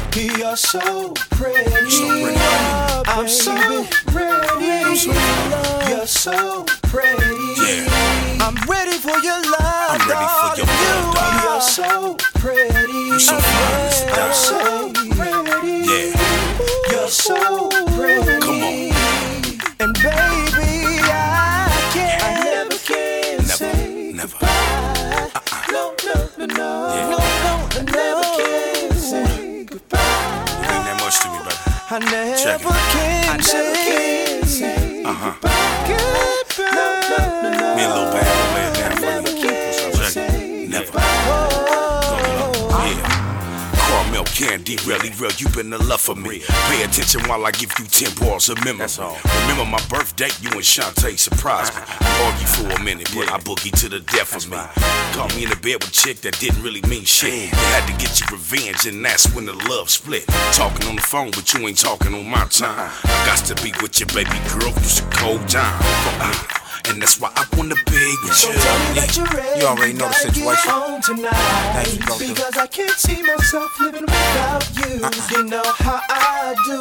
You're so pretty. I'm so ready. You're so pretty. Yeah. I'm ready for your love. I'm ready for your love, darling. You're so pretty. You so fine, I'm so pretty. Yeah. You're so pretty. Come on. And baby, I never can say Never. goodbye. No, no, no, Yeah. no, never can say goodbye. You ain't that much to me, baby. I never Check it. can say goodbye. Me and Lil Bam will lay it down for you. Check it. Never. Yeah. Caramel candy, really real, you been the love for me. Pay attention while I give you 10 bars of memory. Remember my birthday, you and Shantae surprised me. We argued for a minute, but I boogie to the death of me. Caught me in the bed with a chick that didn't really mean shit. You had to get your revenge, and that's when the love split. Talking on the phone, but you ain't talking on my time. I got to be with your baby girl through some cold time. And that's why I wanna be with you. You already know the situation. Thank you, bro. Because I can't see myself living without you. You know how I do.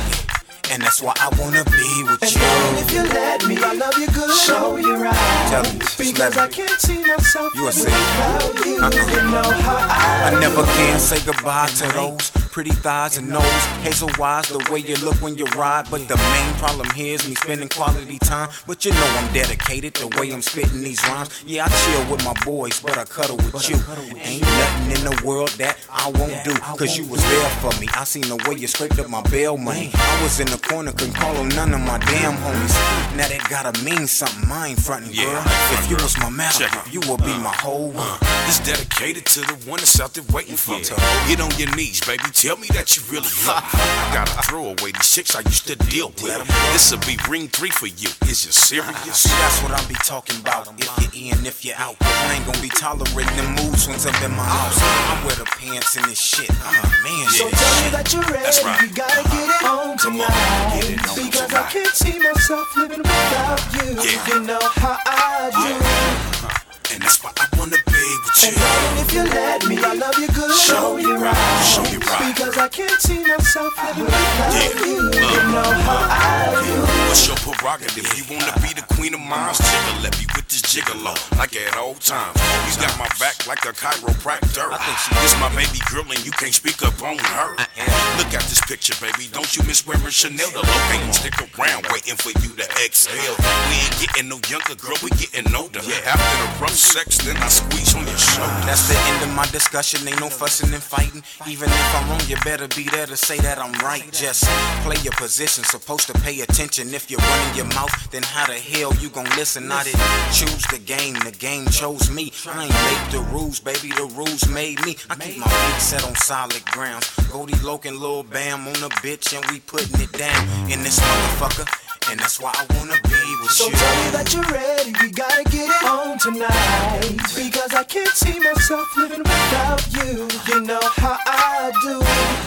And that's why I wanna be with you. And if you let me, I love you good. Show you right. Tell me, Because I can't see myself You a living sinner. without you. You know how I I never can say goodbye to those pretty thighs and nose, hazel eyes, the way you look when you ride. But the main problem here is me spending quality time. But you know I'm dedicated the way I'm spitting these rhymes. Yeah, I chill with my boys, but I cuddle with you. Ain't nothing in the world that I won't do, cause you was there for me. I seen the way you scraped up my bail money. I was in the corner, couldn't call on none of my damn homies. Now that gotta mean something, I ain't frontin', girl. If you was my master, you would be my whole world. This dedicated to the one that's out there waiting for me. Get on your knees, baby. Tell me that you really love me. I gotta throw away these chicks I used to deal with. This'll be ring 3 for you. Is you serious? See, that's what I be talking about. If you're in, if you're out, I ain't gonna be tolerating the mood swings up in my house. I wear the pants in this shit. I'm a man. So tell me that you're ready. That's right. You gotta get it on Come on, tonight. get it on Because tonight. I can't see myself living without you. Yeah. You know how I do. And that's why I wanna be with you. And if you let me, I love you good. Show you right. Show you right. Because I can't see myself living without Yeah. you. You know how I do. What's your prerogative? You wanna be the queen of minds? Jiggle, let me with this gigolo, like at old times. You got my back like a chiropractor. This my baby girl and you can't speak up on her. Look at this picture, baby. Don't you miss wearing Chanel? The low ain't stick around waiting for you to exhale. We ain't getting no younger, girl. We getting older. After the rough sex, then I squeeze on your shoulder. That's the end of my discussion. Ain't no fussing and fighting. Even if I'm wrong, you better be there to say that I'm right. Just play your position. Supposed to pay attention. If you're running your mouth, then how the hell you gon' listen? I didn't choose the game chose me. I ain't make the rules, baby. The rules made me. I keep my feet set on solid ground. Goldie Loke and Lil Bam on a bitch, and we putting it down in this motherfucker. And that's why I wanna be with So you. tell me that you're ready, we gotta get it on tonight. Because I can't see myself living without you. You know how I do.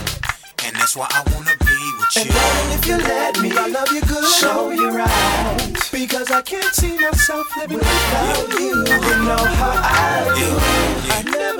And that's why I wanna be with you. And darling, if you let me, I love you good. Show you right. Because I can't see myself living without you. You know how I do. I never